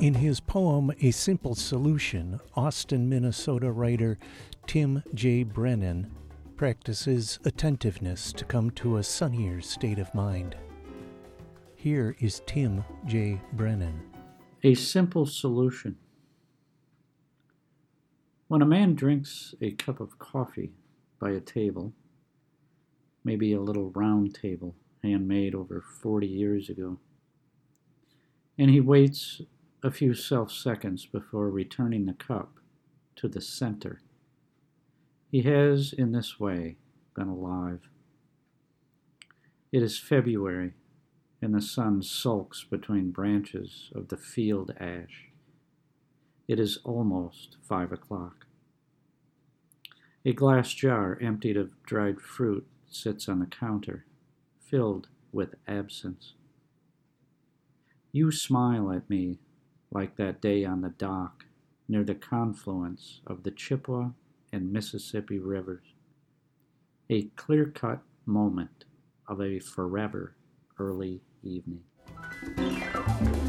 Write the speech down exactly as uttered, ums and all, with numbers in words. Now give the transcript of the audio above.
In his poem, A Simple Solution, Austin, Minnesota writer Tim J. Brennan practices attentiveness to come to a sunnier state of mind. Here is Tim J. Brennan. A simple solution. When a man drinks a cup of coffee by a table, maybe a little round table handmade over forty years ago, and he waits a few self-seconds before returning the cup to the center, he has, in this way, been alive. It is February, and the sun sulks between branches of the field ash. It is almost five o'clock. A glass jar emptied of dried fruit sits on the counter, filled with absence. You smile at me like that day on the dock near the confluence of the Chippewa and Mississippi rivers, a clear-cut moment of a forever early evening.